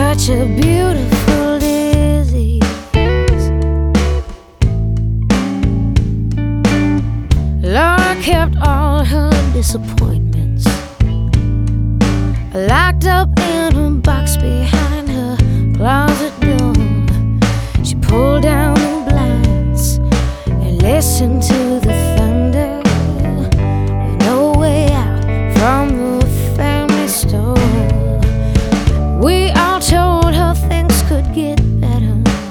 such a beautiful disease. Laura kept all her disappointments locked up in a box behind her closet door. She pulled down the blinds and listened to the thunder, with no way out from the family store. We all told her things could get better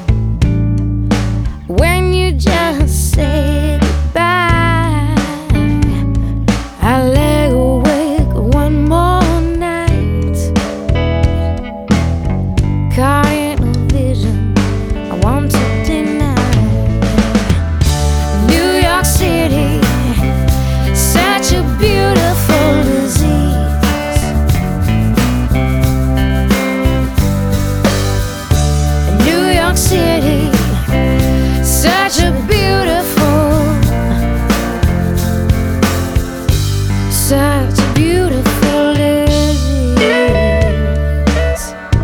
when you just say goodbye. I lay awake one more night, caught in a vision I want to deny. New York City, such a beautiful disease. New York City, such a beautiful disease.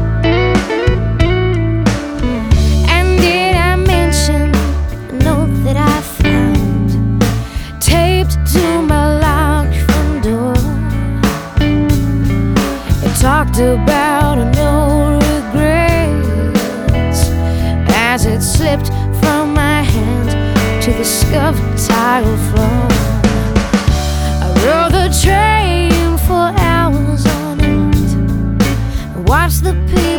And did I mention the note that I found taped to my locked front door? It talked about no regrets as it slipped from my hand to the scuffed tile floor. I rode the train for hours on end, watched the people